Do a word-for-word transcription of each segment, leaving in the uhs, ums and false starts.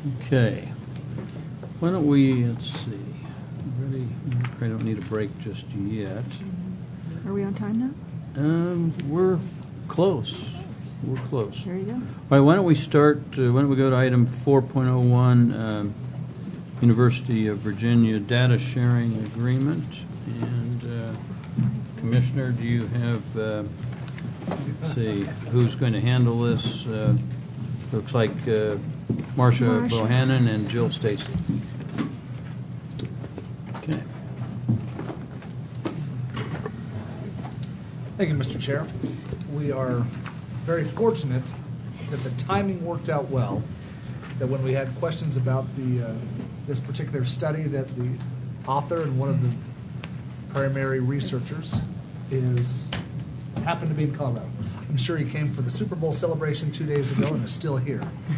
Okay. Why don't we, let's see, ready? I don't need a break just yet. Are we on time now? Um, we're close. We're close. There you go. All right, why don't we start, uh, why don't we go to item four point oh one, um, University of Virginia Data Sharing Agreement. And uh, Commissioner, do you have, uh, let's see, who's going to handle this? Uh, looks like uh, Marcia, Marcia Bohannon and Jill Stacy. Okay. Thank you, Mister Chair. We are very fortunate that the timing worked out well, that when we had questions about the uh, this particular study, that the author and one of the primary researchers is happened to be in Colorado. I'm sure he came for the Super Bowl celebration two days ago and is still here.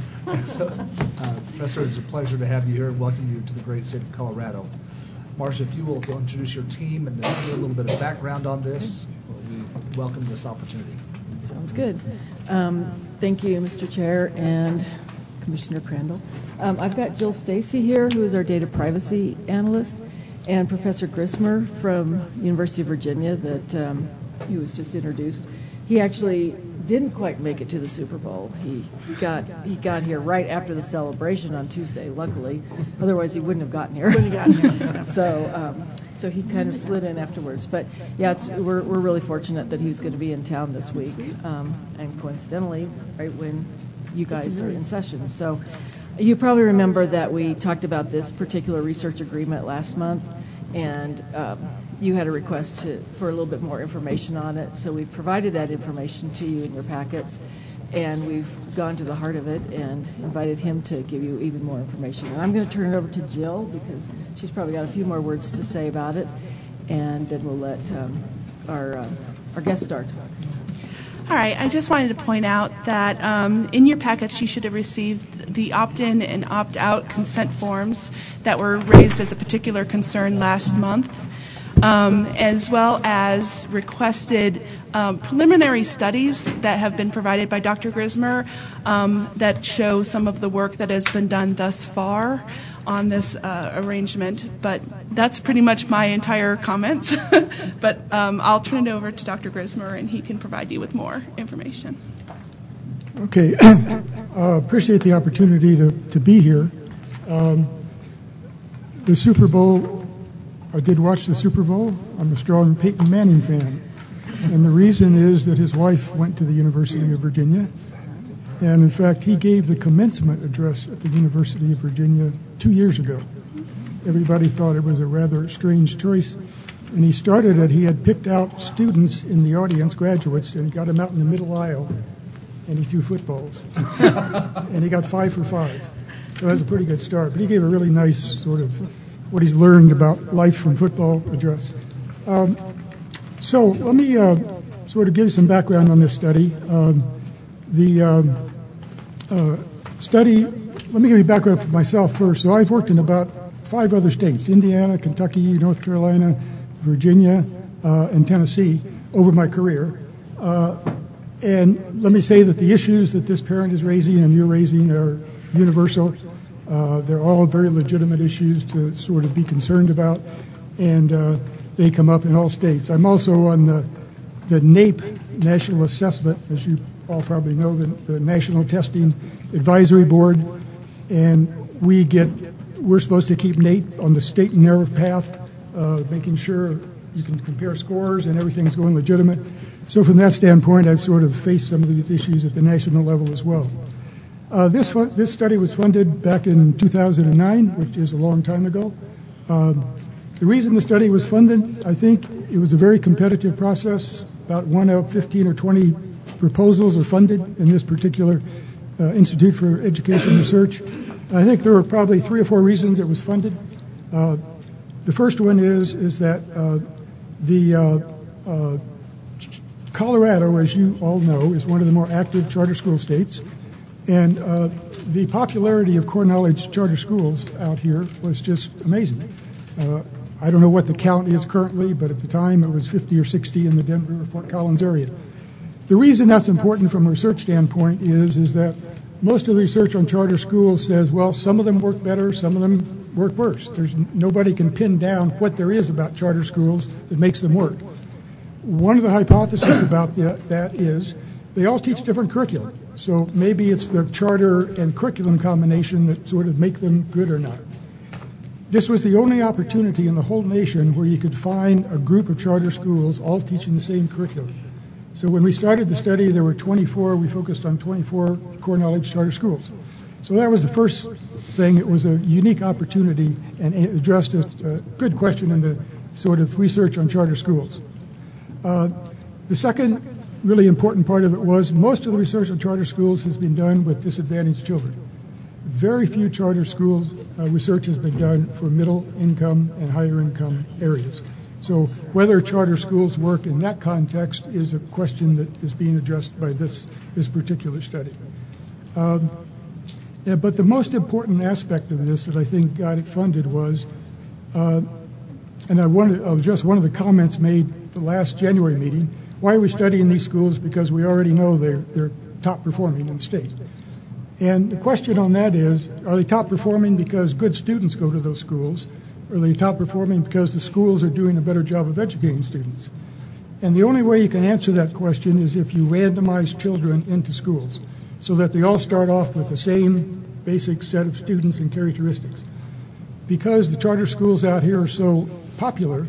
So, uh, Professor, it's a pleasure to have you here and welcome you to the great state of Colorado. Marcia, if you will go introduce your team and then give a little bit of background on this, we welcome this opportunity. Sounds good. Um, thank you, Mister Chair and Commissioner Crandall. Um, I've got Jill Stacy here, who is our data privacy analyst, and Professor Grismer from University of Virginia that um, he was just introduced. He actually didn't quite make it to the Super Bowl. He got he got here right after the celebration on Tuesday, luckily. Otherwise, he wouldn't have gotten here. Wouldn't have gotten here. so, um, so he kind of slid in afterwards. But yeah, it's, we're we're really fortunate that he was going to be in town this week, um, and coincidentally, right when you guys are in session. So, you probably remember that we talked about this particular research agreement last month, and um, you had a request to, for a little bit more information on it, so we've provided that information to you in your packets, and we've gone to the heart of it and invited him to give you even more information. And I'm going to turn it over to Jill because she's probably got a few more words to say about it, and then we'll let um, our uh, our guest start. All right, I just wanted to point out that um, in your packets you should have received the opt-in and opt-out consent forms that were raised as a particular concern last month. Um, as well as requested um, preliminary studies that have been provided by Doctor Grismer um, that show some of the work that has been done thus far on this uh, arrangement. But that's pretty much my entire comments. But um, I'll turn it over to Doctor Grismer, and he can provide you with more information. Okay. uh, appreciate the opportunity to, to be here. Um, the Super Bowl... I did watch the Super Bowl. I'm a strong Peyton Manning fan. And the reason is that his wife went to the University of Virginia. And, in fact, he gave the commencement address at the University of Virginia two years ago. Everybody thought it was a rather strange choice. And he started it. He had picked out students in the audience, graduates, and he got them out in the middle aisle, and he threw footballs. And he got five for five. So that was a pretty good start. But he gave a really nice sort of what he's learned about life from football address. Um, so let me uh, sort of give you some background on this study. Um, the um, uh, study, let me give you background for myself first. So I've worked in about five other states, Indiana, Kentucky, North Carolina, Virginia, uh, and Tennessee over my career. Uh, and let me say that the issues that this parent is raising and you're raising are universal. Uh, they're all very legitimate issues to sort of be concerned about, and uh, they come up in all states. I'm also on the, the NAEP, National Assessment, as you all probably know, the, the National Testing Advisory Board, and we get, we're supposed to keep NAEP on the state and narrow path, uh, making sure you can compare scores and everything's going legitimate. So from that standpoint, I've sort of faced some of these issues at the national level as well. Uh, this fun- this study was funded back in two thousand nine, which is a long time ago. Um, the reason the study was funded, I think, it was a very competitive process. About one of fifteen or twenty proposals are funded in this particular uh, Institute for Education Research. I think there were probably three or four reasons it was funded. Uh, the first one is is that uh, the uh, uh, Colorado, as you all know, is one of the more active charter school states. And uh, the popularity of core knowledge charter schools out here was just amazing. Uh, I don't know what the count is currently, but at the time it was fifty or sixty in the Denver, Fort Collins area. The reason that's important from a research standpoint is, is that most of the research on charter schools says, well, some of them work better, some of them work worse. There's nobody can pin down what there is about charter schools that makes them work. One of the hypotheses about the, that is they all teach different curriculum. So maybe it's the charter and curriculum combination that sort of make them good or not. This was the only opportunity in the whole nation where you could find a group of charter schools all teaching the same curriculum. So when we started the study, there were twenty-four. We focused on twenty-four core knowledge charter schools. So that was the first thing. It was a unique opportunity and addressed a, a good question in the sort of research on charter schools. Uh, the second really important part of it was most of the research on charter schools has been done with disadvantaged children. Very few charter schools uh, research has been done for middle income and higher income areas. So whether charter schools work in that context is a question that is being addressed by this, this particular study. Um, yeah, but the most important aspect of this that I think got it funded was, uh, and I want to address one of the comments made the last January meeting, why are we studying these schools? Because we already know they're, they're top performing in the state. And the question on that is, are they top performing because good students go to those schools? Or are they top performing because the schools are doing a better job of educating students? And the only way you can answer that question is if you randomize children into schools so that they all start off with the same basic set of students and characteristics. Because the charter schools out here are so popular,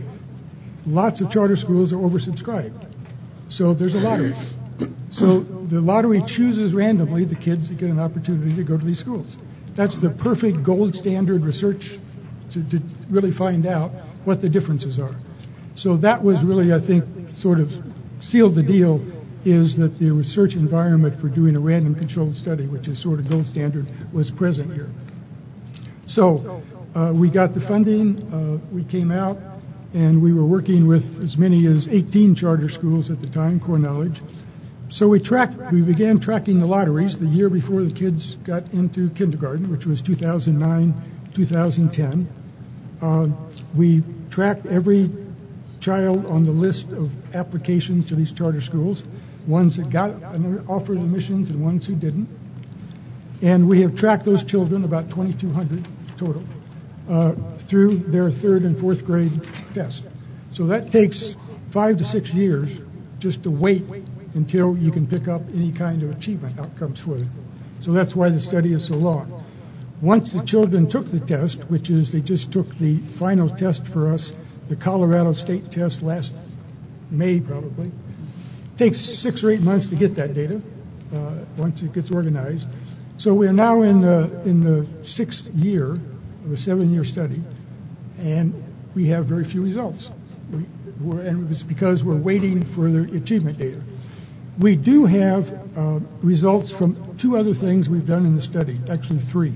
lots of charter schools are oversubscribed. So there's a lottery. So the lottery chooses randomly the kids that get an opportunity to go to these schools. That's the perfect gold standard research to, to really find out what the differences are. So that was really, I think, sort of sealed the deal, is that the research environment for doing a random controlled study, which is sort of gold standard, was present here. So uh, we got the funding, uh, we came out, and we were working with as many as eighteen charter schools at the time, core knowledge. So we tracked, we began tracking the lotteries the year before the kids got into kindergarten, which was two thousand nine, two thousand ten. Uh, we tracked every child on the list of applications to these charter schools, ones that got an offer of admissions and ones who didn't. And we have tracked those children, about twenty-two hundred total, uh, through their third and fourth grade test. So that takes five to six years just to wait until you can pick up any kind of achievement outcomes for them. So that's why the study is so long. Once the children took the test, which is they just took the final test for us, the Colorado State test last May probably, takes six or eight months to get that data uh, once it gets organized. So we're now in the, in the sixth year of a seven-year study, and we have very few results. We, we're, and it's because we're waiting for the achievement data. We do have uh, results from two other things we've done in the study, actually three.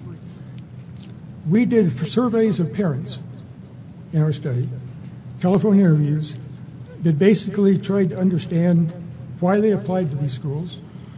We did surveys of parents in our study, telephone interviews, that basically tried to understand why they applied to these schools,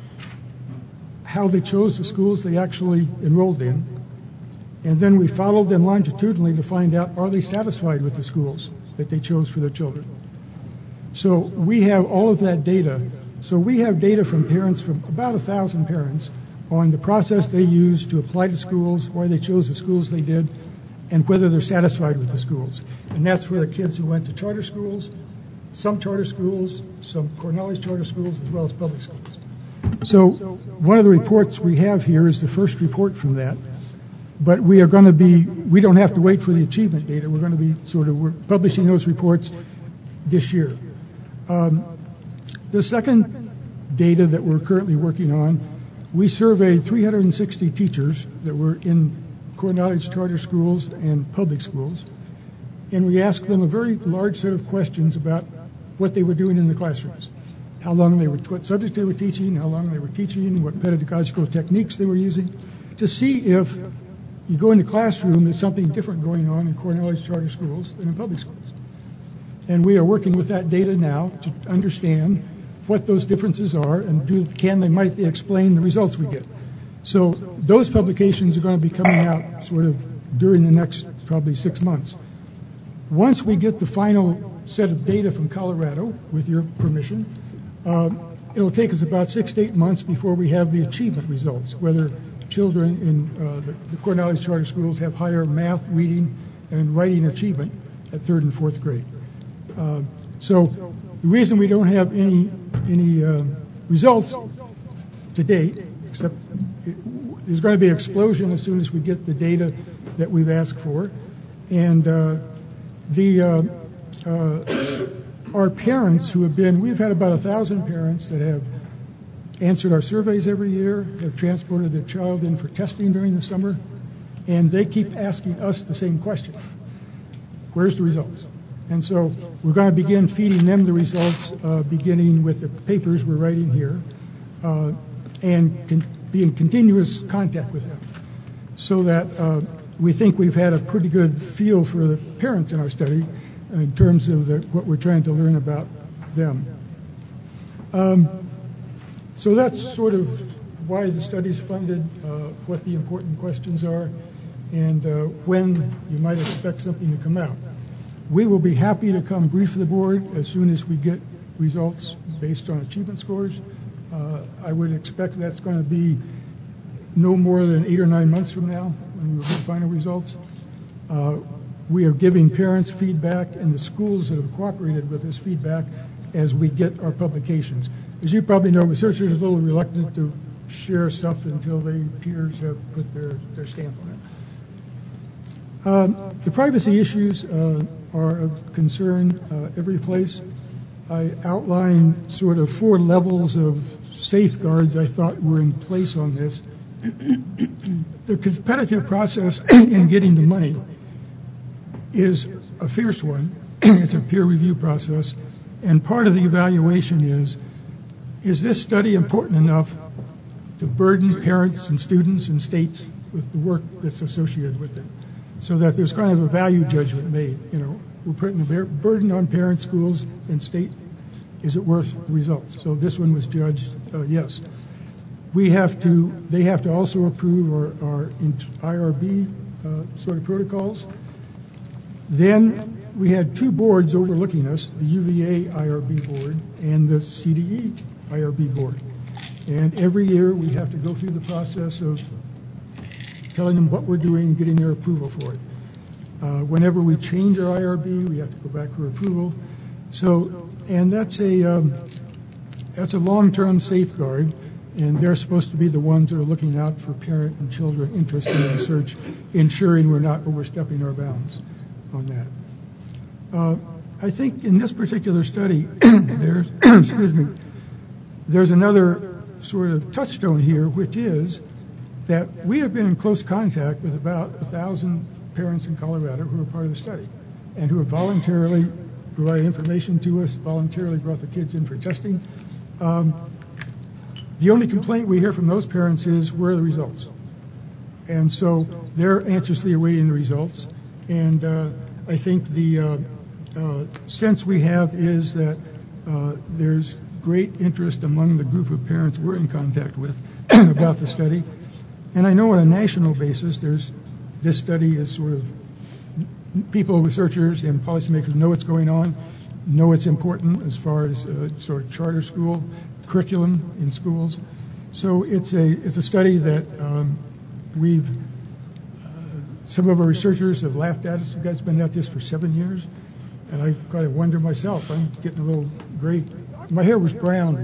how they chose the schools they actually enrolled in, and then we followed them longitudinally to find out, are they satisfied with the schools that they chose for their children? So we have all of that data. So we have data from parents, from about a thousand parents, on the process they used to apply to schools, why they chose the schools they did, and whether they're satisfied with the schools. And that's for the kids who went to charter schools, some charter schools, some core knowledge charter schools, as well as public schools. So one of the reports we have here is the first report from that. But we are going to be, we don't have to wait for the achievement data. We're going to be sort of, we're publishing those reports this year. Um, the second data that we're currently working on, we surveyed three hundred sixty teachers that were in core knowledge charter schools and public schools, and we asked them a very large set of questions about what they were doing in the classrooms, how long they were, what subject they were teaching, how long they were teaching, what pedagogical techniques they were using, to see if you go in the classroom, there's something different going on in core knowledge charter schools than in public schools. And we are working with that data now to understand what those differences are and do, can they, might they explain the results we get. So those publications are going to be coming out sort of during the next probably six months. Once we get the final set of data from Colorado, with your permission, uh, it'll take us about six to eight months before we have the achievement results, whether children in uh, the, the Cornelius Charter Schools have higher math, reading, and writing achievement at third and fourth grade. Uh, so the reason we don't have any any uh, results to date, except it, there's going to be an explosion as soon as we get the data that we've asked for, and uh, the uh, uh, our parents who have been, we've had about a thousand parents that have answered our surveys every year, have transported their child in for testing during the summer, and they keep asking us the same question. Where's the results? And so we're going to begin feeding them the results, uh, beginning with the papers we're writing here, uh, and con- be in continuous contact with them, so that uh, we think we've had a pretty good feel for the parents in our study in terms of the, what we're trying to learn about them. Um, so that's sort of why the study's funded, uh, what the important questions are, and uh, when you might expect something to come out. We will be happy to come brief the board as soon as we get results based on achievement scores. Uh, I would expect that's going to be no more than eight or nine months from now when we get final results. Uh, we are giving parents feedback and the schools that have cooperated with this feedback as we get our publications. As you probably know, researchers are a little reluctant to share stuff until their peers have put their, their stamp on it. Um, the privacy issues uh, are of concern uh, every place. I outlined sort of four levels of safeguards I thought were in place on this. The competitive process in getting the money is a fierce one. It's a peer review process, and part of the evaluation is, is this study important enough to burden parents and students and states with the work that's associated with it, so that there's kind of a value judgment made. You know, we're putting a burden on parents, schools, and state. Is it worth the results? So this one was judged uh, yes. We have to, they have to also approve our, our I R B uh, sort of protocols. Then we had two boards overlooking us, the U V A I R B board and the C D E I R B board. And every year we have to go through the process of telling them what we're doing, getting their approval for it. Uh, whenever we change our I R B, we have to go back for approval. So, and that's a, um, that's a long-term safeguard, and they're supposed to be the ones that are looking out for parent and children interested in research, ensuring we're not overstepping our bounds on that. Uh, I think in this particular study, there's, excuse me, there's another sort of touchstone here, which is that we have been in close contact with about a thousand parents in Colorado who are part of the study and who have voluntarily provided information to us, voluntarily brought the kids in for testing. Um, the only complaint we hear from those parents is, where are the results? And so they're anxiously awaiting the results. And uh, I think the uh, uh, sense we have is that uh, there's great interest among the group of parents we're in contact with about the study. And I know on a national basis, there's this study is sort of people, researchers, and policymakers know what's going on, know it's important as far as uh, sort of charter school curriculum in schools. So it's a it's a study that um, we've uh, some of our researchers have laughed at us. You guys have been at this for seven years, and I kind of wonder myself. I'm getting a little gray. My hair was brown.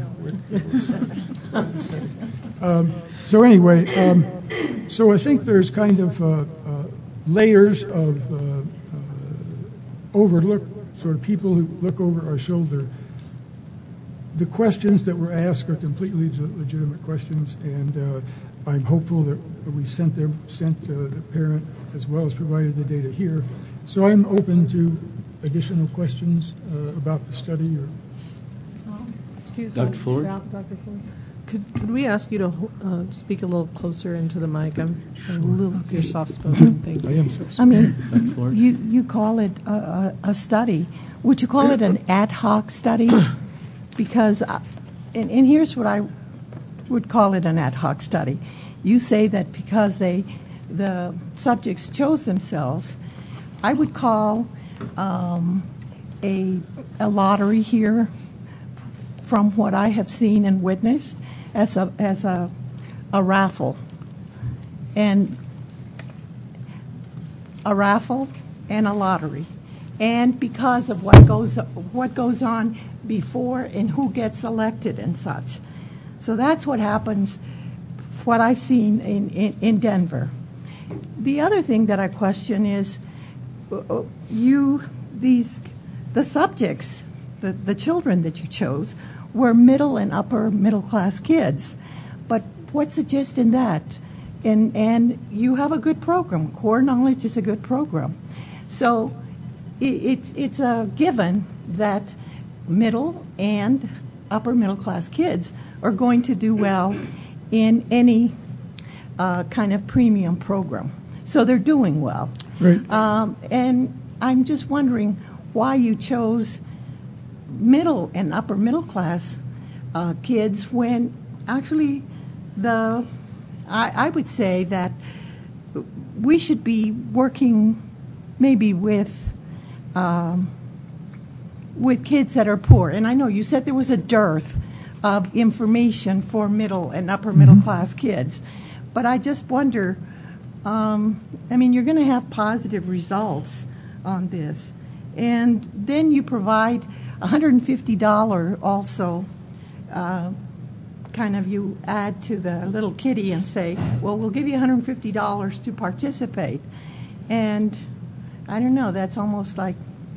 um, so anyway, um, so I think there's kind of uh, uh, layers of uh, uh, overlook, sort of people who look over our shoulder. The questions that were asked are completely legitimate questions, and uh, I'm hopeful that we sent them, sent uh, the parent as well as provided the data here. So I'm open to additional questions uh, about the study. Or Excuse Doctor me. Fuller? Doctor Fuller. Could, could we ask you to uh, speak a little closer into the mic? I'm, I'm a little you're soft-spoken. Thank you. I am soft-spoken. I mean, you, you call it a, a, a study. Would you call it an ad hoc study? Because, I, and, and here's what I would call it, an ad hoc study. You say that because they, the subjects chose themselves, I would call um, a, a lottery here from what I have seen and witnessed, as a as a, a raffle, and a raffle and a lottery, and because of what goes what goes on before and who gets elected and such. So that's what happens. What I've seen in, in, in Denver. The other thing that I question is, uh, you these the subjects, the, the children that you chose were middle and upper middle class kids. But what's the gist in that? And and you have a good program. Core Knowledge is a good program. So it, it's it's a given that middle and upper middle class kids are going to do well in any uh, kind of premium program. So they're doing well. Right. Um, and I'm just wondering why you chose middle and upper middle class uh, kids when actually the I, I would say that we should be working maybe with um, with kids that are poor. And I know you said there was a dearth of information for middle and upper middle mm-hmm. class kids, but I just wonder. Um, I mean, you're going to have positive results on this, and then you provide one hundred fifty dollars also. Uh, kind of you add to the little kitty and say, well, we'll give you one hundred fifty dollars to participate. And I don't know, that's almost like,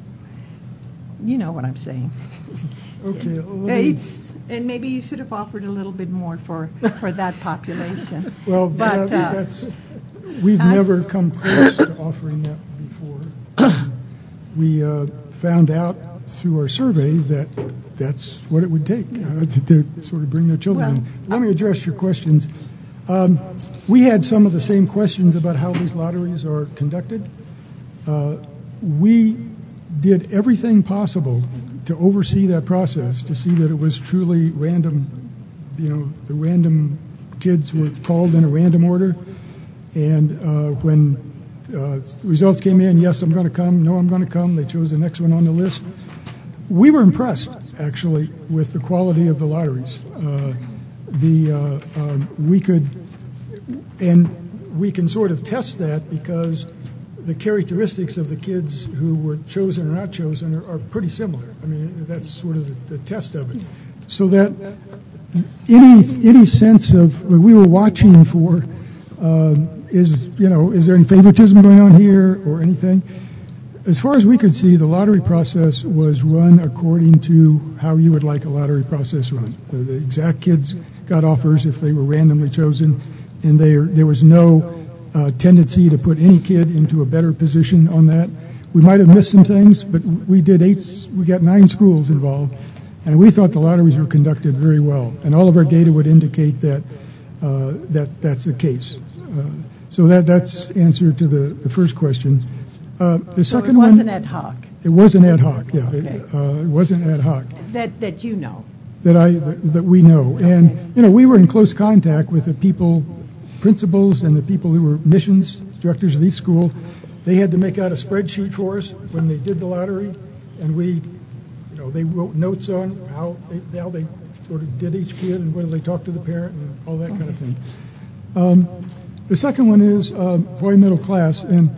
you know what I'm saying. Okay. Well, it's, and maybe you should have offered a little bit more for, for that population. Well, but that, uh, that's, we've I, never come close to offering that before. We uh, found out through our survey that that's what it would take uh, to, to sort of bring their children well, in. Let me address your questions. Um, we had some of the same questions about how these lotteries are conducted. Uh, we did everything possible to oversee that process, to see that it was truly random. You know, the random kids were called in a random order, and uh, when uh, results came in, yes, I'm going to come, no, I'm going to come, they chose the next one on the list. We were impressed, actually, with the quality of the lotteries. Uh, the uh, um, we could, and we can sort of test that because the characteristics of the kids who were chosen or not chosen are, are pretty similar. I mean, that's sort of the, the test of it. So that any any sense of we were watching for um, is you know is there any favoritism going on here or anything? As far as we could see, the lottery process was run according to how you would like a lottery process run. The, the exact kids got offers if they were randomly chosen, and there there was no uh, tendency to put any kid into a better position on that. We might have missed some things, but we did eight. We got nine schools involved, and we thought the lotteries were conducted very well, and all of our data would indicate that uh, that that's the case. Uh, so that that's answer to the, the first question. Uh, the so second it wasn't one, ad hoc. It wasn't ad hoc. Yeah, okay. it, uh, it wasn't ad hoc. That that you know. That I that, that we know, okay. And you know, we were in close contact with the people, principals, and the people who were missions directors of each school. They had to make out a spreadsheet for us when they did the lottery, and we, you know, they wrote notes on how they, how they sort of did each kid and whether they talked to the parent and all that kind of thing. Um, the second one is uh, why middle class, and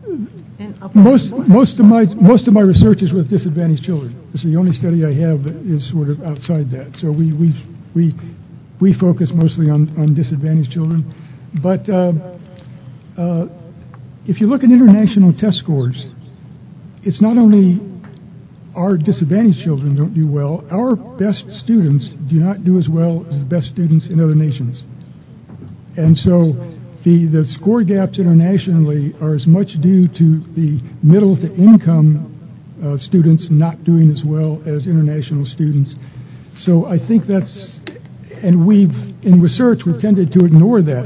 most most of my most of my research is with disadvantaged children. This is the only study I have that is sort of outside that. So we we we we focus mostly on, on disadvantaged children, but. Uh, uh, If you look at international test scores, it's not only our disadvantaged children don't do well, our best students do not do as well as the best students in other nations. And so the, the score gaps internationally are as much due to the middle to income uh, students not doing as well as international students. So I think that's, and we've, in research, we've tended to ignore that.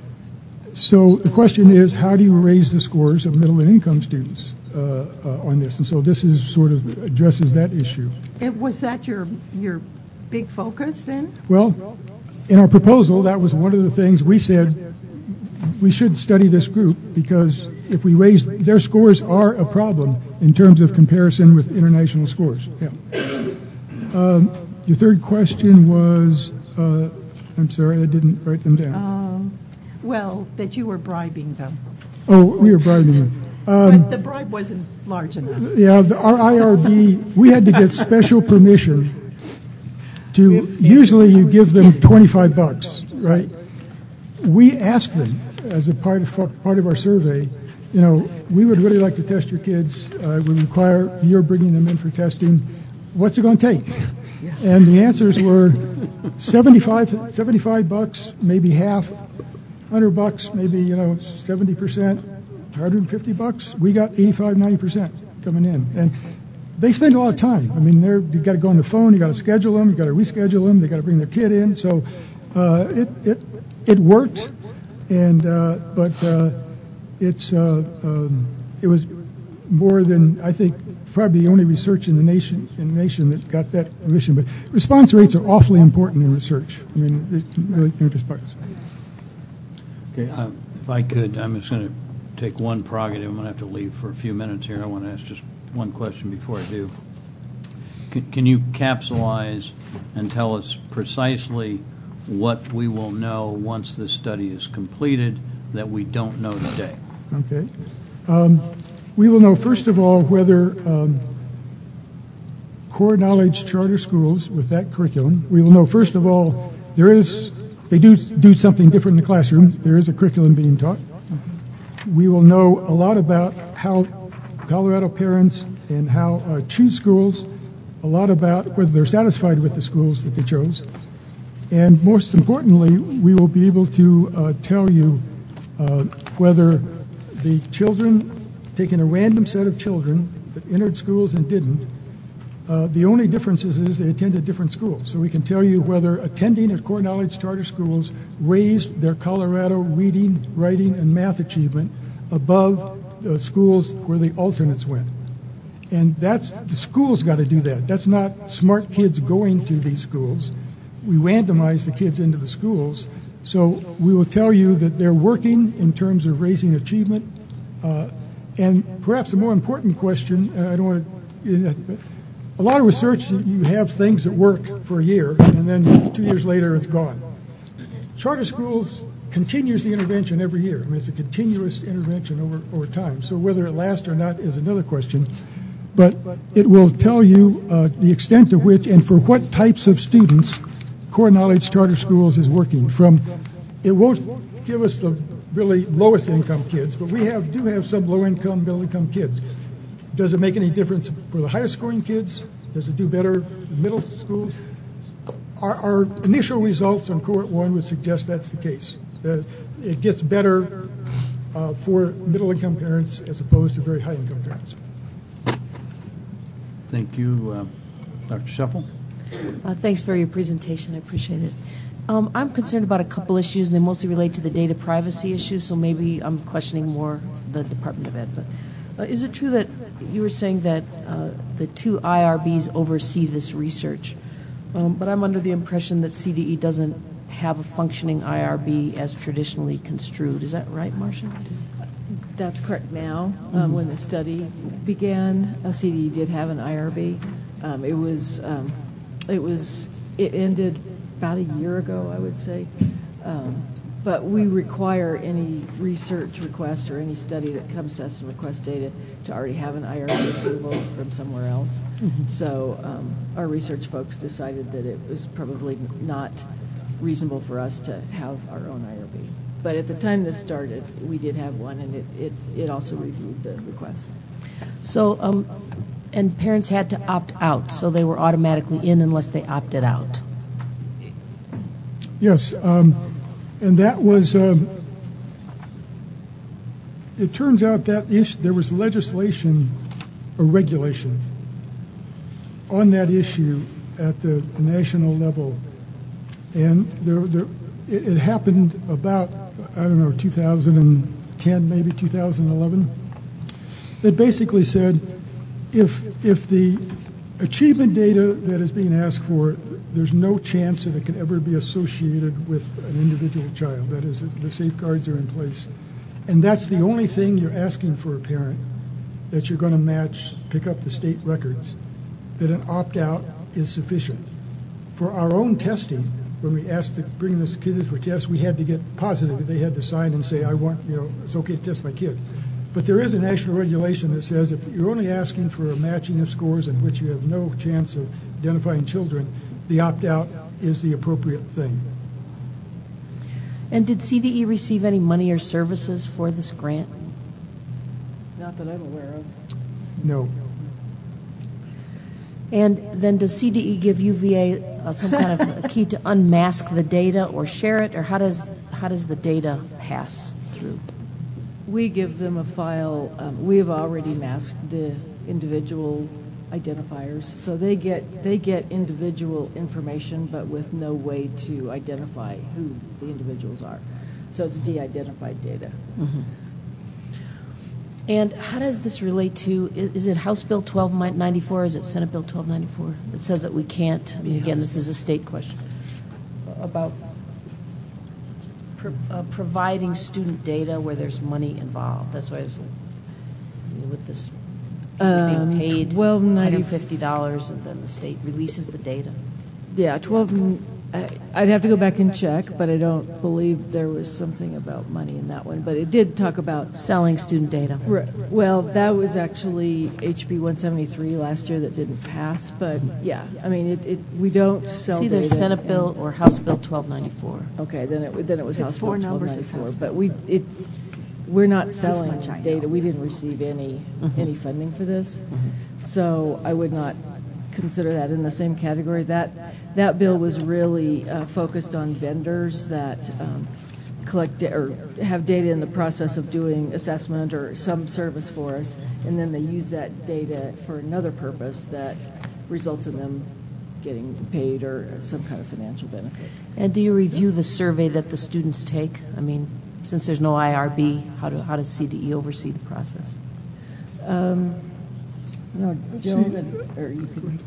So the question is, how do you raise the scores of middle and income students uh, uh, on this? And so this is sort of addresses that issue. It, was that your your big focus then? Well, in our proposal, that was one of the things we said we should study this group because if we raise their scores are a problem in terms of comparison with international scores. Yeah. Um, your third question was, uh, I'm sorry, I didn't write them down. Um, well, that you were bribing them. Oh, we were bribing them. Um, But the bribe wasn't large enough. Yeah, the, our I R B, we had to get special permission to, usually you give them twenty-five bucks, right? We asked them, as a part of, part of our survey, you know, we would really like to test your kids. Uh, we require, you're bringing them in for testing. What's it going to take? And the answers were seventy-five, seventy-five bucks, maybe half, one hundred bucks, maybe, you know, seventy percent, one hundred fifty bucks. We got eighty-five, ninety percent coming in. And they spend a lot of time. I mean, they're, you got to go on the phone, you got to schedule them, you got to reschedule them, they got to bring their kid in. So uh, it, it, it worked, and, uh, but uh, it's, uh, um, it was more than, I think, probably the only research in the nation in the nation that got that permission. But response rates are awfully important in research. I mean, it really interest parts. Okay, uh, if I could, I'm just going to take one prerogative. I'm going to have to leave for a few minutes here. I want to ask just one question before I do. Can, can you capsulize and tell us precisely what we will know once this study is completed that we don't know today? Okay. Um, we will know, first of all, whether um, core knowledge charter schools with that curriculum, we will know, first of all, there is, they do do something different in the classroom. There is a curriculum being taught. We will know a lot about how Colorado parents and how uh, choose schools, a lot about whether they're satisfied with the schools that they chose. And most importantly, we will be able to uh, tell you uh, whether the children, taking a random set of children that entered schools and didn't, uh, the only difference is, is they attended different schools. So we can tell you whether attending at core knowledge charter schools raised their Colorado reading, writing, and math achievement above the schools where the alternates went. And that's, the schools got to do that. That's not smart kids going to these schools. We randomize the kids into the schools. So we will tell you that they're working in terms of raising achievement. Uh, and perhaps a more important question, uh, I don't want to, a lot of research, you have things that work for a year, and then two years later it's gone. Charter schools continues the intervention every year. I mean, it's a continuous intervention over, over time. So whether it lasts or not is another question. But it will tell you uh, the extent to which and for what types of students core knowledge charter schools is working. From, it won't give us the really lowest income kids, but we have do have some low income, middle income kids. Does it make any difference for the highest scoring kids? Does it do better in middle schools? Our, our initial results on cohort one would suggest that's the case. That it gets better uh, for middle income parents as opposed to very high income parents. Thank you. Uh, Doctor Shuffle? Uh, thanks for your presentation. I appreciate it. Um, I'm concerned about a couple issues, and they mostly relate to the data privacy issue, so maybe I'm questioning more the Department of Ed. But uh, is it true that you were saying that uh, the two I R Bs oversee this research? Um, but I'm under the impression that C D E doesn't have a functioning I R B as traditionally construed. Is that right, Marcia? That's correct now. Um, when the study began, a C D E did have an I R B. Um, it was, um, it was, it ended about a year ago, I would say. Um, but we require any research request or any study that comes to us and requests data to already have an I R B approval from somewhere else. Mm-hmm. So um, our research folks decided that it was probably not reasonable for us to have our own I R B. But at the time this started, we did have one, and it, it, it also reviewed the requests. So, um, and parents had to opt out, so they were automatically in unless they opted out. Yes, um, and that was, um, it turns out that issue, there was legislation or regulation on that issue at the national level, and there, there, it, it happened about, I don't know, two thousand ten, maybe two thousand eleven. It basically said if if the achievement data that is being asked for, there's no chance that it can ever be associated with an individual child. That is, the safeguards are in place. And that's the only thing you're asking for a parent, that you're going to match, pick up the state records, that an opt-out is sufficient. for our own testing, when we asked to bring this kids for tests, we had to get positive. They had to sign and say, I want, you know, it's okay to test my kid. But there is a national regulation that says if you're only asking for a matching of scores in which you have no chance of identifying children, the opt-out is the appropriate thing. And did C D E receive any money or services for this grant? Not that I'm aware of. No. And then does C D E give U V A uh, some kind of a key to unmask the data or share it, or how does how does the data pass through? We give them a file. Um, we have already masked the individual identifiers, so they get they get individual information, but with no way to identify who the individuals are. So it's de-identified data. Mm-hmm. And how does this relate to, is it House Bill twelve ninety-four, or is it Senate Bill twelve ninety-four? It says that we can't, I mean, again, this is a state question, about pro, uh, providing student data where there's money involved. That's why it's, you know, with this Um, being paid twelve one ninety hundred fifty dollars, and then the state releases the data. Yeah, twelve. I, I'd have to go back and check, but I don't believe there was something about money in that one. But it did talk about Selling student data. Right. Well, that was actually H B one seventy-three last year that didn't pass. But yeah, I mean, it, it we don't sell It's either data. Senate and- Bill or House Bill twelve ninety-four. Okay, then it then it was It's House four Bill twelve numbers, it's ninety-four. House But Bill. we it we're not selling much I know. data. We didn't receive any any funding for this, so I would not consider that in the same category. That that bill was really uh, focused on vendors that um, collect da- or have data in the process of doing assessment or some service for us, and then they use that data for another purpose that results in them getting paid or some kind of financial benefit. And do you review the survey that the students take? I mean, since there's no I R B, how do how does C D E oversee the process? Um, no, Jill, did- or you could.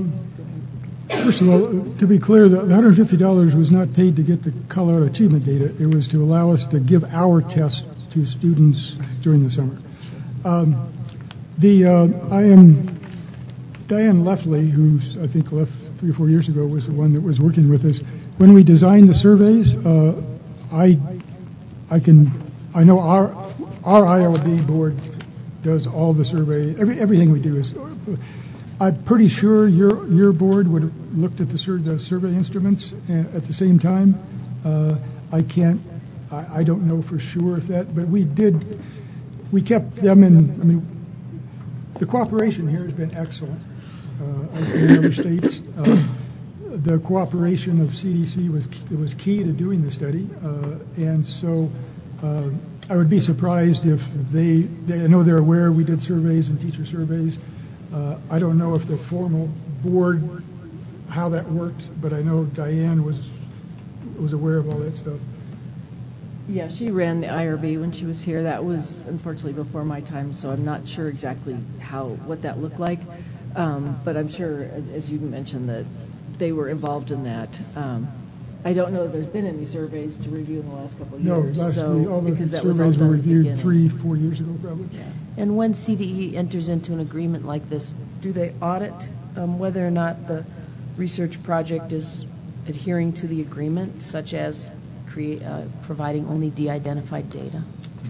First of all, to be clear, the one hundred fifty dollars was not paid to get the Colorado Achievement data. It was to allow us to give our tests to students during the summer. Um, the uh, I am Diane Leffley, who's I think left three or four years ago, was the one that was working with us. When we designed the surveys, uh, I I can I know our our I L B board does all the survey. Every everything we do is. I'm pretty sure your your board would have looked at the, sur- the survey instruments at the same time. Uh, I can't, I, I don't know for sure if that, but we did, we kept them in, I mean, the cooperation here has been excellent uh, in other states. Uh, the cooperation of C D C was it was key to doing the study, uh, and so uh, I would be surprised if they, they, I know they're aware we did surveys and teacher surveys. Uh, I don't know if the formal board, how that worked, but I know Diane was was aware of all that stuff. Yeah, she ran the I R B when she was here. That was unfortunately before my time, so I'm not sure exactly how what that looked like. Um, but I'm sure, as, as you mentioned, that they were involved in that. Um, I don't know if there's been any surveys to review in the last couple of No, years. last so, week, all the because that was all surveys done were at the reviewed beginning. three, four years ago, probably. Yeah. And when C D E enters into an agreement like this, do they audit um, whether or not the research project is adhering to the agreement, such as create, uh, providing only de-identified data?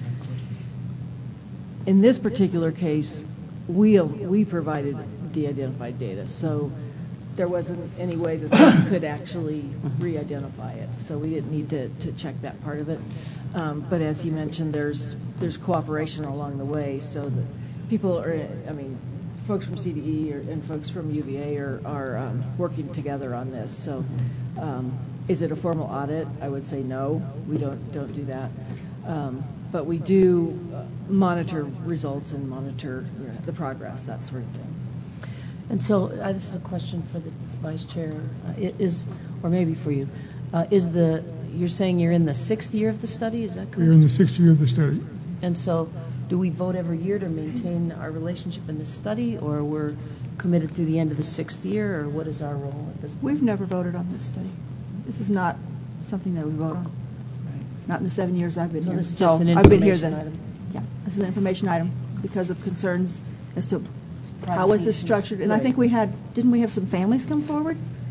In this particular case, we we provided de-identified data, so there wasn't any way that they could actually re-identify it. So we didn't need to, to check that part of it. Um, but as he mentioned, there's there's cooperation along the way, so that people are, I mean, folks from C D E or, and folks from U V A are, are um, working together on this. So um, is it a formal audit? I would say no, we don't don't do that. Um, but we do uh, monitor results and monitor, you know, the progress, that sort of thing. And so uh, this is a question for the vice chair, uh, i- is, or maybe for you. Uh, is the, you're saying you're in the sixth year of the study, is that correct? We're in the sixth year of the study. And so do we vote every year to maintain our relationship in this study, or we're committed through the end of the sixth year, or what is our role at this point? We've never voted on this study. This is not something that we vote on. Not in the seven years I've been So here. this is just an I've been here information then. item? Yeah, this is an information item because of concerns as to how Privacy was this issues. structured. And I Right. think we had, didn't we have some families come forward?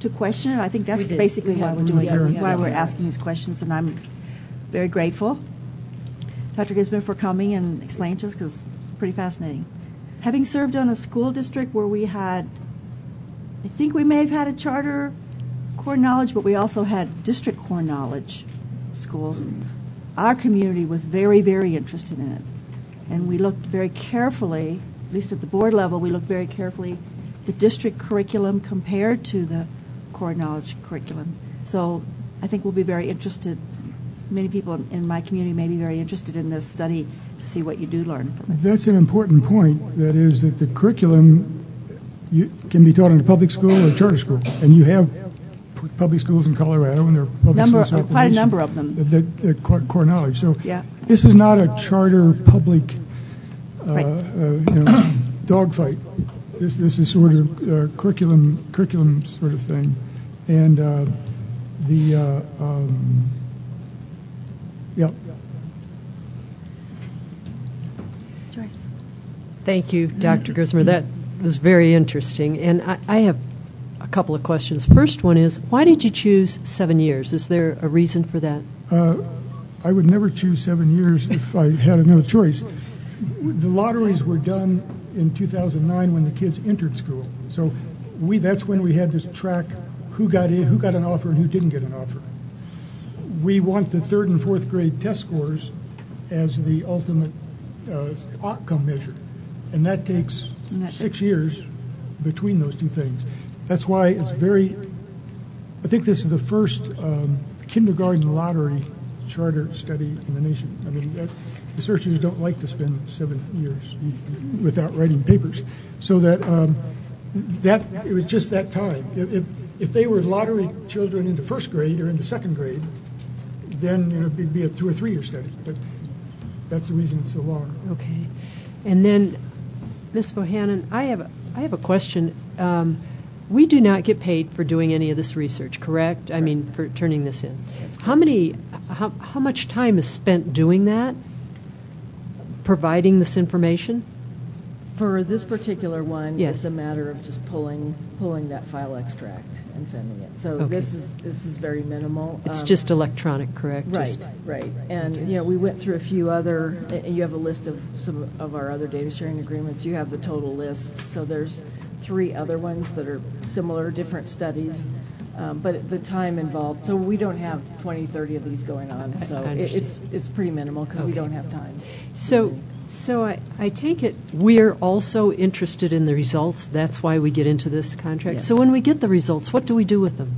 to question it. I think that's We did. basically We why had- we're doing yeah, we it, had why a we're hearing. asking these questions, and I'm very grateful, Doctor Gisman, for coming and explaining to us, because it's pretty fascinating. Having served on a school district where we had, I think we may have had a charter core knowledge, but we also had district core knowledge schools. Our community was very, very interested in it. And we looked very carefully, at least at the board level, we looked very carefully at the district curriculum compared to the core knowledge curriculum. So I think we'll be very interested, many people in my community may be very interested in this study to see what you do learn from it. That's an important point. That is that the curriculum you, can be taught in a public school or charter school, and you have p- public schools in Colorado, and there are public Number, schools throughout the quite a nation number of them. that- that- that core, core knowledge. So Yeah. this is not a charter public uh, Right. uh, you know, dogfight. This this is sort of uh, curriculum curriculum sort of thing, and uh, the uh, um, yeah. Joyce. Thank you, Doctor Grismer. That was very interesting. And I, I have a couple of questions. First one is, why did you choose seven years? Is there a reason for that? Uh, I would never choose seven years if I had another choice. The lotteries were done in two thousand nine when the kids entered school. So we that's when we had to track who got in, who got an offer, and who didn't get an offer. We want the third and fourth grade test scores as the ultimate uh, outcome measure. And that takes And that six years between those two things. That's why it's very, I think this is the first um, kindergarten lottery charter study in the nation. I mean, that, researchers don't like to spend seven years without writing papers. So that um, that it was just that time. If, if if they were lottery children into first grade or into second grade, then you know, it'd be a two or three year study. But that's the reason it's so long. Okay. And then, Miz Bohannon, I have a, I have a question. Um, we do not get paid for doing any of this research, correct? I mean, for turning this in. How many, how, how much time is spent doing that, providing this information? For this particular one, Yes. it's a matter of just pulling pulling that file extract and sending it. So Okay. this is this is very minimal. It's Um, just electronic, correct? Right, Just- right. And, you know, we went through a few other, and you have a list of some of our other data sharing agreements. You have the total list. So there's three other ones that are similar, different studies. Um, but the time involved, so we don't have twenty, thirty of these going on. I- So I it, it's understand. it's pretty minimal because we Okay. don't have time. So, so I, I take it we're also interested in the results. That's why we get into this contract. So Yes. when we get the results, what do we do with them?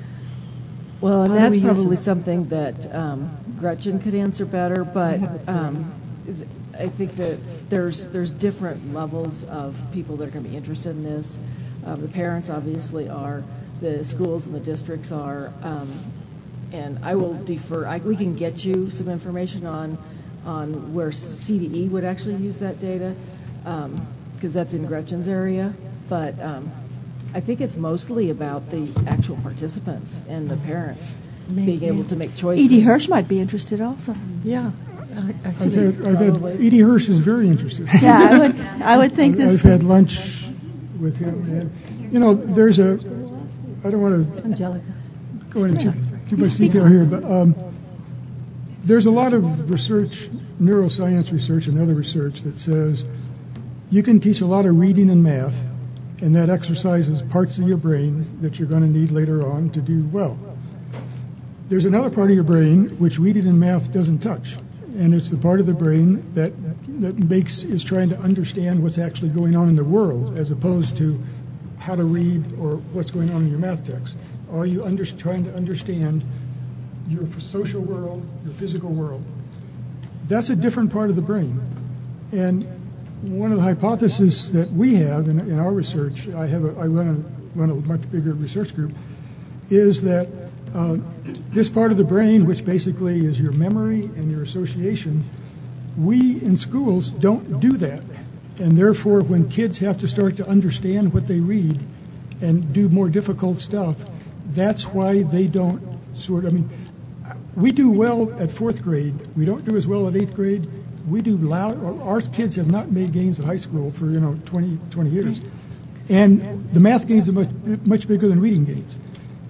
Well, and How do that's we use probably them? something that um, Gretchen could answer better, but um, I think that there's there's different levels of people that are going to be interested in this. Um, the parents obviously are, the schools and the districts are, um, and I will defer. I, we can get you some information on on where C D E would actually use that data, because that's in Gretchen's area, but. Um, I think it's mostly about the actual participants and the parents being able to make choices. Edie Hirsch might be interested also. Yeah. I- I've Actually, had, I've had probably. Edie Hirsch is very interested. Yeah, I would, I would think I've, this. I've had lunch with him, and you know, there's a. I don't want to Angelica. go into too, too much detail here, but um, there's a lot of research, neuroscience research, and other research that says you can teach a lot of reading and math, and that exercises parts of your brain that you're going to need later on to do well. There's another part of your brain which reading and math doesn't touch, and it's the part of the brain that that makes is trying to understand what's actually going on in the world, as opposed to how to read or what's going on in your math text. Are you under, trying to understand your social world, your physical world? That's a different part of the brain, and one of the hypotheses that we have in, in our research, I have a, I run a, run a much bigger research group, is that uh, this part of the brain, which basically is your memory and your association, we in schools don't do that. And therefore, when kids have to start to understand what they read and do more difficult stuff, that's why they don't sort of, I mean, we do well at fourth grade. We don't do as well at eighth grade. We do loud. Our kids have not made gains at high school for you know twenty, twenty years, and the math gains are much much bigger than reading gains.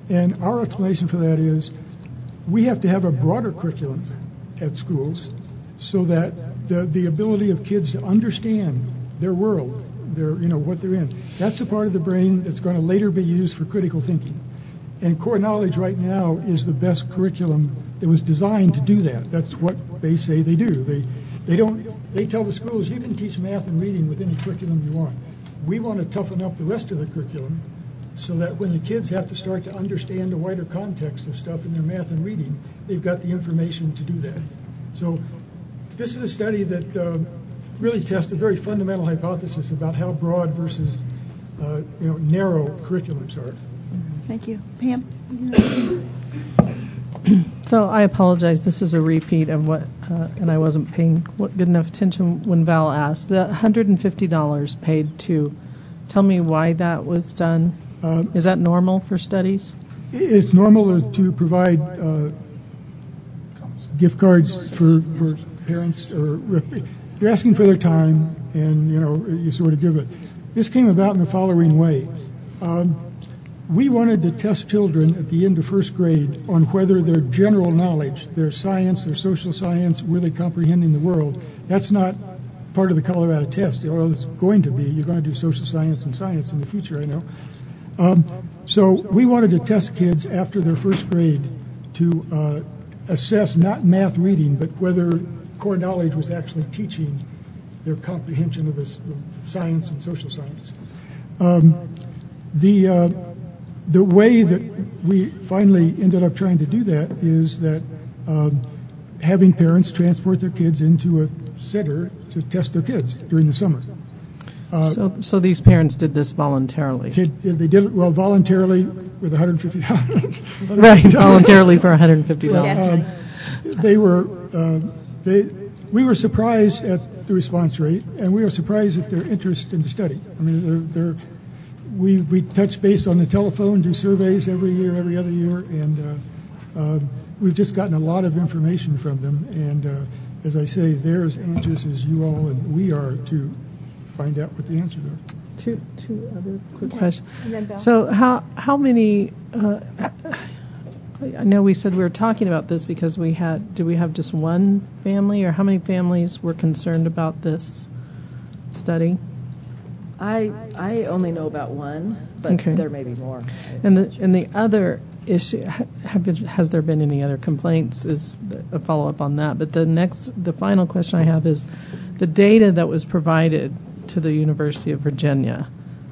And our explanation for that is we have to have a broader curriculum at schools so that the, the ability of kids to understand their world, their, you know, what they're in, that's the part of the brain that's going to later be used for critical thinking. And core knowledge right now is the best curriculum that was designed to do that. That's what they say they do. They, they don't. They tell the schools you can teach math and reading with any curriculum you want. We want to toughen up the rest of the curriculum so that when the kids have to start to understand the wider context of stuff in their math and reading, they've got the information to do that. So this is a study that uh, really tests a very fundamental hypothesis about how broad versus uh, you know narrow curriculums are. Thank you. Pam? So I apologize. This is a repeat of what, uh, and I wasn't paying what good enough attention when Val asked. The one hundred fifty dollars paid to, tell me why that was done. Um, Is that normal for studies? It's normal to provide uh, gift cards for, for parents, or you're asking for their time, and you know you sort of give it. This came about in the following way. Um, We wanted to test children at the end of first grade on whether their general knowledge, their science, their social science, were they comprehending the world. That's not part of the Colorado test. Although it's going to be. You're going to do social science and science in the future, I know. Um, so we wanted to test kids after their first grade to uh, assess not math reading, but whether core knowledge was actually teaching their comprehension of this of science and social science. Um, the uh, The way that we finally ended up trying to do that is that um, having parents transport their kids into a center to test their kids during the summer. Uh, so, so these parents did this voluntarily. They, they did it, well, voluntarily with one hundred fifty dollars. Right, voluntarily for one hundred fifty dollars. Um, they were, uh, they, we were surprised at the response rate, and we were surprised at their interest in the study. I mean, they're, they're We, we touch base on the telephone, do surveys every year, every other year, and uh, uh, we've just gotten a lot of information from them. And uh, as I say, they're as anxious as you all and we are to find out what the answers are. Two, two other quick Okay. questions. And then Bill. So how how many? Uh, I know we said we were talking about this because we had. Do we have just one family, or how many families were concerned about this study? I I only know about one, but Okay. there may be more. And the and the other issue, have, has there been any other complaints? Is a follow up on that. But the next, the final question I have is, the data that was provided to the University of Virginia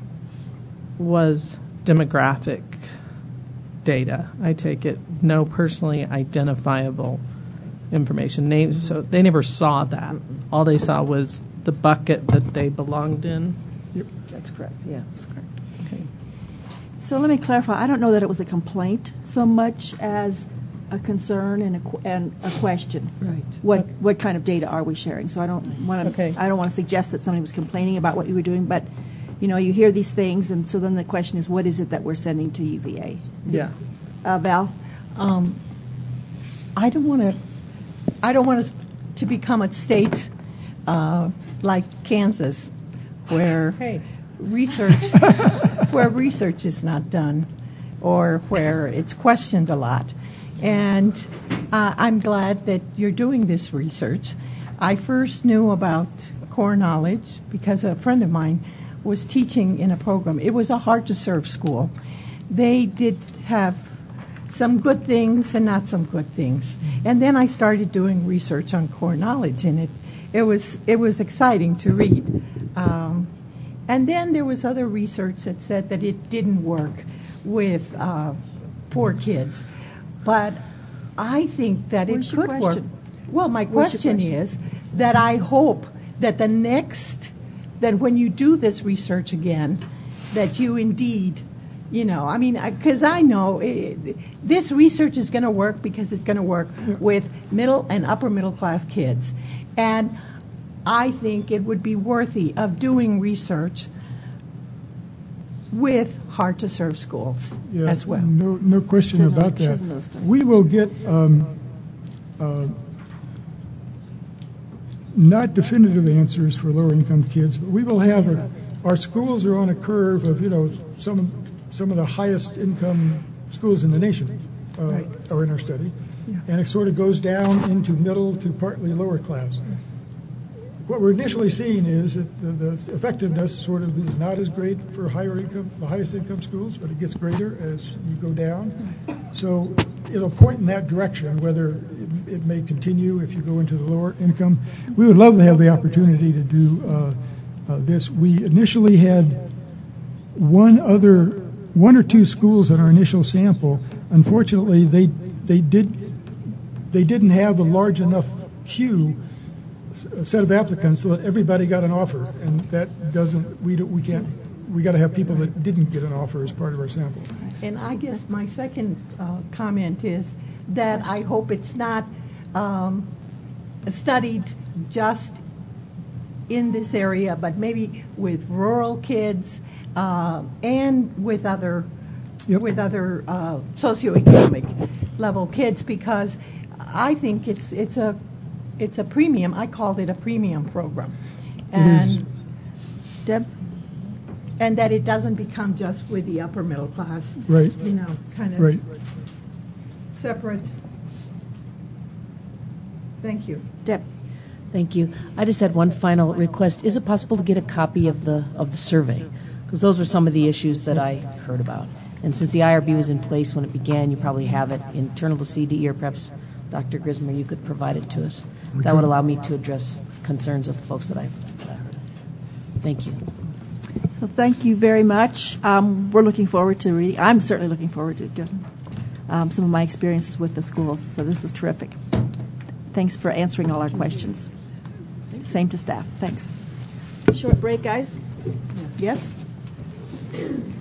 was demographic data. I take it, no personally identifiable information. Names. So they never saw that. All they saw was the bucket that they belonged in. That's correct. Yeah, that's correct. Okay. So let me clarify. I don't know that it was a complaint so much as a concern and a, qu- and a question. Right. What what kind of data are we sharing? So I don't want to. Okay. I don't want to suggest that somebody was complaining about what you were doing, but you know, you hear these things, and so then the question is, what is it that we're sending to U V A? Yeah. Uh, Val. Um, I don't want to. I don't want us to become a state uh, like Kansas, where Hey. research where research is not done, or where it's questioned a lot. And uh, I'm glad that you're doing this research. I first knew about core knowledge because a friend of mine was teaching in a program. It was a hard-to-serve school. They did have some good things and not some good things. And then I started doing research on core knowledge, and it it was it was exciting to read. Um, and then there was other research that said that it didn't work with uh, poor kids. But I think that Where's it your could question? work. Well, my Where's your question, question? is that I hope that the next, that when you do this research again, that you indeed, you know, I mean, because I know it, this research is going to work because it's going to work with middle and upper middle class kids. And I think it would be worthy of doing research with hard-to-serve schools Yeah, as well. No, no question Doesn't know- about that. doesn't know stuff. We will get um, uh, not definitive answers for lower-income kids, but we will have a, our schools are on a curve of you know some some of the highest income schools in the nation uh, Right. are in our study. Yeah. And it sort of goes down into middle to partly lower class. What we're initially seeing is that the, the effectiveness sort of is not as great for higher income, the highest income schools, but it gets greater as you go down. So it'll point in that direction, whether it, it may continue if you go into the lower income. We would love to have the opportunity to do uh, uh, this. We initially had one other, one or two schools in our initial sample. Unfortunately, they they did they didn't have a large enough queue, a set of applicants, so that everybody got an offer, and that doesn't we don't, we can't we got to have people that didn't get an offer as part of our sample. And I guess my second uh, comment is that I hope it's not um, studied just in this area, but maybe with rural kids uh, and with other Yep. with other uh, socioeconomic level kids, because I think it's it's a it's a premium. I called it a premium program, and is. Deb? and that it doesn't become just with the upper middle class. Right. You know, kind of Right. separate. Thank you. Deb? Thank you. I just had one final request. Is it possible to get a copy of the of the survey? Because those were some of the issues that I heard about. And since the I R B was in place when it began, you probably have it internal to C D E, or perhaps Doctor Grismer, you could provide it to us. We That would could. allow me to address concerns of the folks that I, that I heard. Thank you. Well, thank you very much. Um, we're looking forward to reading. I'm certainly looking forward to getting um, some of my experiences with the schools. So this is terrific. Thanks for answering all our questions. Same to staff. Thanks. Short break, guys. Yes?